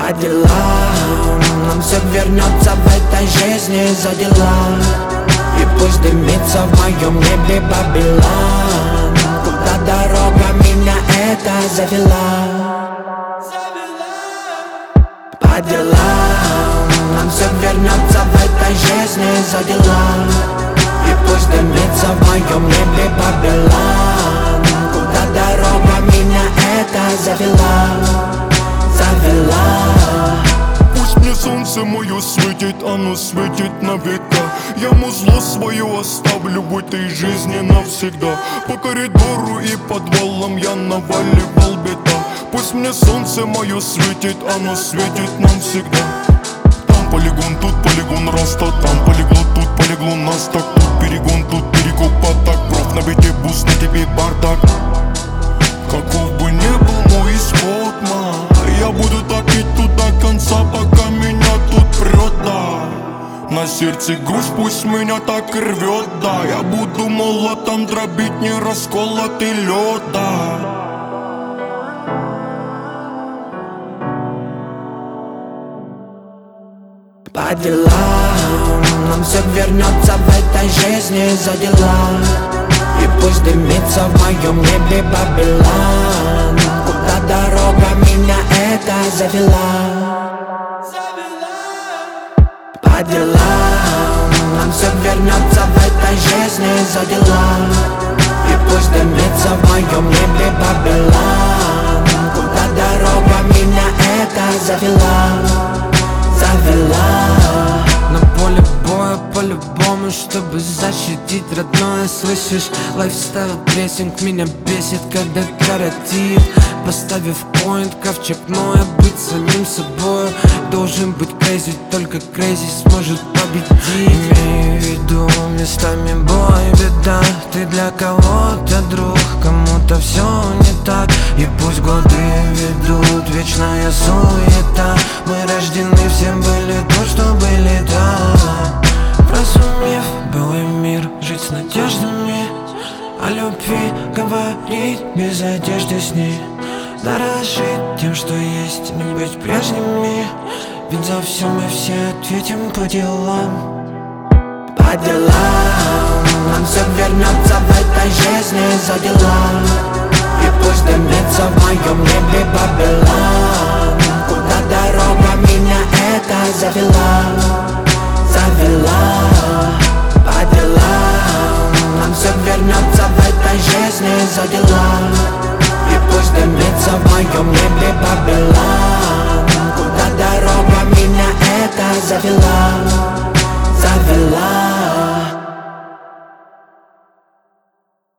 По делам нам все вернется в этой жизни за дела. И пусть дымится в моем небе Babylon. Куда дорога меня это завела. По делам нам все вернется в этой жизни за дела. И пусть дымится в моем небе Babylon. Куда дорога меня это завела. Пусть мне солнце мое светит, оно светит на века. Я музло свое оставлю в этой жизни навсегда. По коридору и подвалам я наваливал беда. Пусть мне солнце мое светит, оно светит нам всегда. Там полигон, тут полигон, раста. Там полегло, тут полегло нас так. Тут перегон, тут перекоп, так. Проф на бите, бус, на тебе бардак. Каков бы ни был мой исход, я буду топить тут до конца, пока меня тут прет, да. На сердце грусть, пусть меня так и рвет, да. Я буду молотом дробить не расколотый лед, да. По делам нам все вернется в этой жизни за дела. И пусть дымится в моем небе Babylon. Куда дорога меня это завела. По делам нам все вернется в этой жизни за дела. И пусть дымится в моем небе Babylon. Куда дорога меня это завела. На поле боя по-любому, чтобы защитить родное, слышишь? Лайфстайл прессинг меня бесит, когда коротит. Поставив поинт, ковчег ноя, быть самим собой. Должен быть крейзи, только крейзи сможет победить. Имею в виду местами бой, беда. Ты для кого-то друг, кому-то все не так. И пусть годы ведут, вечная суета. Мы рождены, всем были то, что были, да. Просумев былой мир, жить с надеждами. О любви говорить без одежды с ней. Дорожить тем, что есть, не быть прежними. Ведь за все мы все ответим по делам. По делам нам все вернется в этой жизни за дела. И пусть дымится в моем небе Babylon. Куда дорога меня это завела. По делам нам все вернется в этой жизни за дела. И пусть дымится в моем небе Babylon. Куда дорога меня это завела.